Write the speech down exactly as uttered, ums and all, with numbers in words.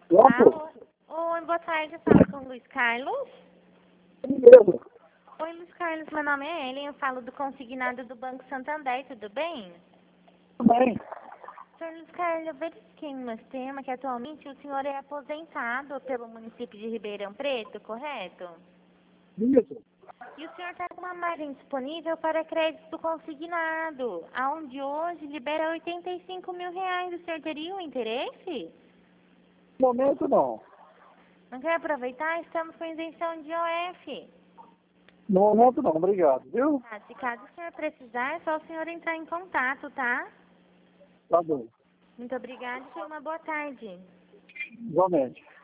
Pronto? Alô? Oi, boa tarde, eu falo com o Luiz Carlos. Sim mesmo. Oi, Luiz Carlos, meu nome é Ellen, eu falo do consignado do Banco Santander, tudo bem? Tudo bem. Senhor Luiz Carlos, eu verifiquei no meu sistema que atualmente o senhor é aposentado pelo município de Ribeirão Preto, correto? Isso. E o senhor está com uma margem disponível para crédito consignado, aonde hoje libera oitenta e cinco mil reais. O senhor teria um interesse? No momento, não. Não quer aproveitar? Estamos com isenção de O F. No momento, não. Obrigado, viu? Tá, se caso o senhor precisar, é só o senhor entrar em contato, tá? Tá bom. Muito obrigada e tenha uma boa tarde. Igualmente.